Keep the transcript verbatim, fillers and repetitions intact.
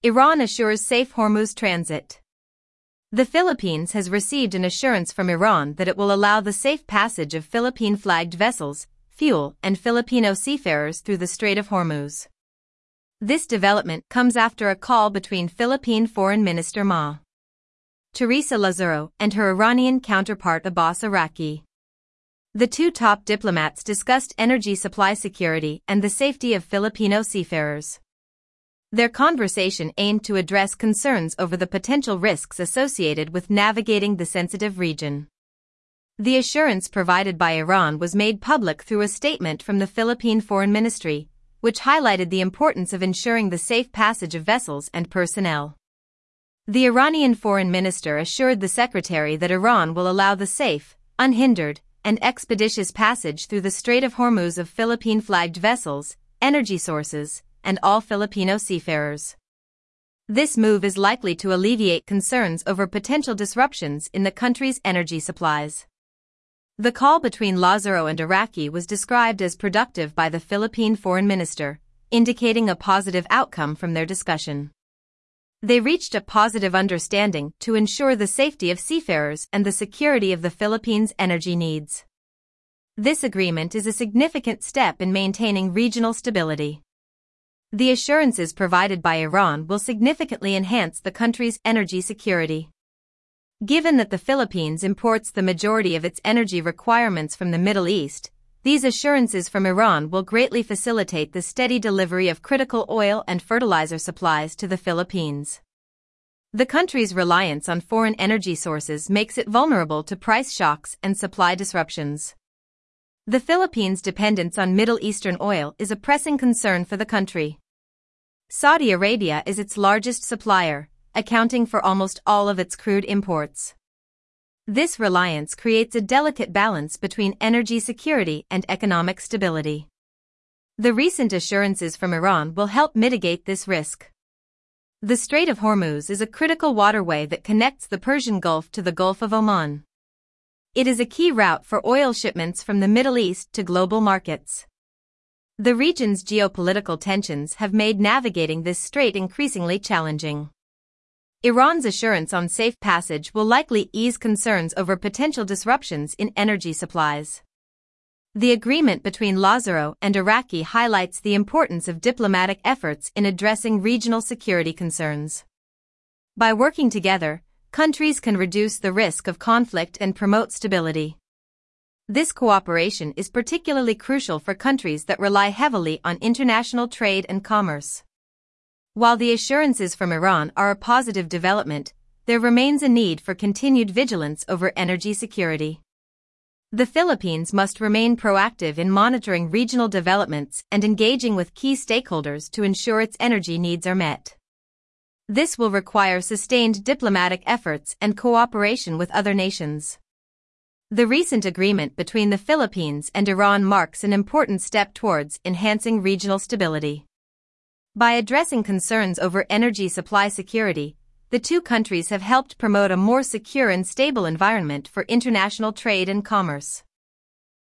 Iran assures safe Hormuz transit. The Philippines has received an assurance from Iran that it will allow the safe passage of Philippine-flagged vessels, fuel, and Filipino seafarers through the Strait of Hormuz. This development comes after a call between Philippine Foreign Minister Ma. Teresa Lazaro and her Iranian counterpart Abbas Araqi. The two top diplomats discussed energy supply security and the safety of Filipino seafarers. Their conversation aimed to address concerns over the potential risks associated with navigating the sensitive region. The assurance provided by Iran was made public through a statement from the Philippine Foreign Ministry, which highlighted the importance of ensuring the safe passage of vessels and personnel. The Iranian foreign minister assured the secretary that Iran will allow the safe, unhindered, and expeditious passage through the Strait of Hormuz of Philippine-flagged vessels, energy sources, and all Filipino seafarers. This move is likely to alleviate concerns over potential disruptions in the country's energy supplies. The call between Lazaro and Araqi was described as productive by the Philippine foreign minister, indicating a positive outcome from their discussion. They reached a positive understanding to ensure the safety of seafarers and the security of the Philippines' energy needs. This agreement is a significant step in maintaining regional stability. The assurances provided by Iran will significantly enhance the country's energy security. Given that the Philippines imports the majority of its energy requirements from the Middle East, these assurances from Iran will greatly facilitate the steady delivery of critical oil and fertilizer supplies to the Philippines. The country's reliance on foreign energy sources makes it vulnerable to price shocks and supply disruptions. The Philippines' dependence on Middle Eastern oil is a pressing concern for the country. Saudi Arabia is its largest supplier, accounting for almost all of its crude imports. This reliance creates a delicate balance between energy security and economic stability. The recent assurances from Iran will help mitigate this risk. The Strait of Hormuz is a critical waterway that connects the Persian Gulf to the Gulf of Oman. It is a key route for oil shipments from the Middle East to global markets. The region's geopolitical tensions have made navigating this strait increasingly challenging. Iran's assurance on safe passage will likely ease concerns over potential disruptions in energy supplies. The agreement between Lazaro and Araqi highlights the importance of diplomatic efforts in addressing regional security concerns. By working together, countries can reduce the risk of conflict and promote stability. This cooperation is particularly crucial for countries that rely heavily on international trade and commerce. While the assurances from Iran are a positive development, there remains a need for continued vigilance over energy security. The Philippines must remain proactive in monitoring regional developments and engaging with key stakeholders to ensure its energy needs are met. This will require sustained diplomatic efforts and cooperation with other nations. The recent agreement between the Philippines and Iran marks an important step towards enhancing regional stability. By addressing concerns over energy supply security, the two countries have helped promote a more secure and stable environment for international trade and commerce.